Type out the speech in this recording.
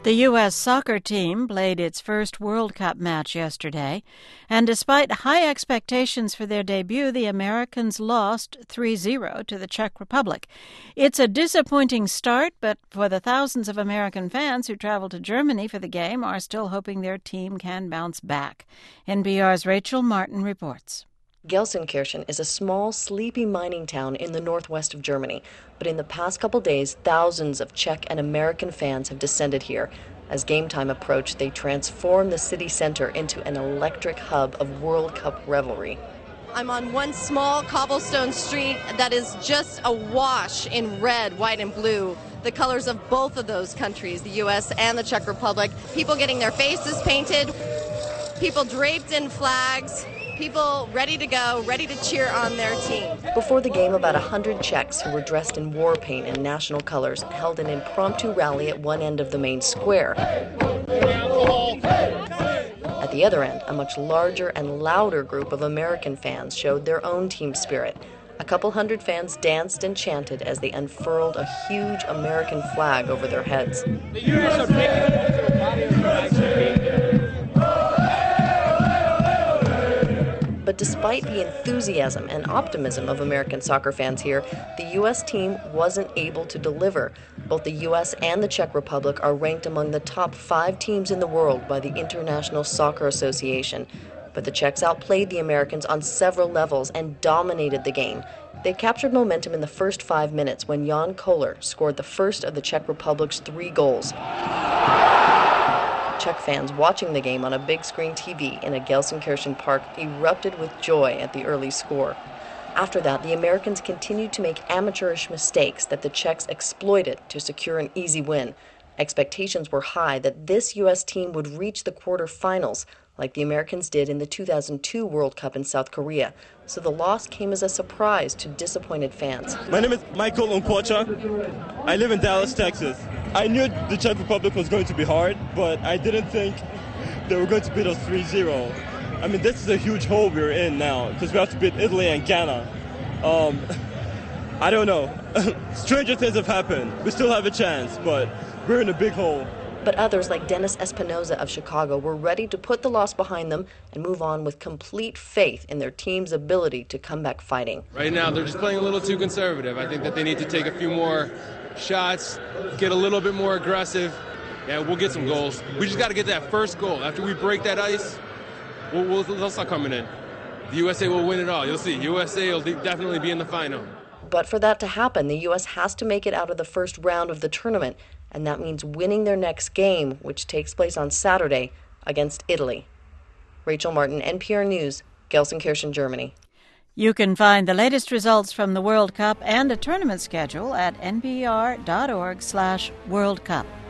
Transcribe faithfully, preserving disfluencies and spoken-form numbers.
The U S soccer team played its first World Cup match yesterday, and despite high expectations for their debut, the Americans lost three zero to the Czech Republic. It's a disappointing start, but for the thousands of American fans who traveled to Germany for the game are still hoping their team can bounce back. N P R's Rachel Martin reports. Gelsenkirchen is a small, sleepy mining town in the northwest of Germany. But in the past couple days, thousands of Czech and American fans have descended here. As game time approached, they transformed the city center into an electric hub of World Cup revelry. I'm on one small cobblestone street that is just awash in red, white, and blue, the colors of both of those countries, the U S and the Czech Republic. People getting their faces painted, people draped in flags, people ready to go, ready to cheer on their team. Before the game, about one hundred Czechs who were dressed in war paint and national colors held an impromptu rally at one end of the main square. At the other end, a much larger and louder group of American fans showed their own team spirit. A couple hundred fans danced and chanted as they unfurled a huge American flag over their heads. The U S are But despite the enthusiasm and optimism of American soccer fans here, the U S team wasn't able to deliver. Both the U S and the Czech Republic are ranked among the top five teams in the world by the International Soccer Association. But the Czechs outplayed the Americans on several levels and dominated the game. They captured momentum in the first five minutes when Jan Koller scored the first of the Czech Republic's three goals. Czech fans watching the game on a big screen T V in a Gelsenkirchen park erupted with joy at the early score. After that, the Americans continued to make amateurish mistakes that the Czechs exploited to secure an easy win. Expectations were high that this U S team would reach the quarterfinals, like the Americans did in the two thousand two World Cup in South Korea. So the loss came as a surprise to disappointed fans. My name is Michael Unquacha. I live in Dallas, Texas. I knew the Czech Republic was going to be hard, but I didn't think they were going to beat us three zero. I mean, this is a huge hole we're in now, because we have to beat Italy and Ghana. Um, I don't know. Stranger things have happened. We still have a chance, but we're in a big hole. But others, like Dennis Espinoza of Chicago, were ready to put the loss behind them and move on with complete faith in their team's ability to come back fighting. Right now, they're just playing a little too conservative. I think that they need to take a few more shots, get a little bit more aggressive. Yeah, we'll get some goals. We just got to get that first goal. After we break that ice, we'll, we'll, they'll start coming in. The U S A will win it all. You'll see. U S A will de- definitely be in the final. But for that to happen, the U S has to make it out of the first round of the tournament, and that means winning their next game, which takes place on Saturday against Italy. Rachel Martin, N P R News, Gelsenkirchen, Germany. You can find the latest results from the World Cup and a tournament schedule at npr.org slash World Cup.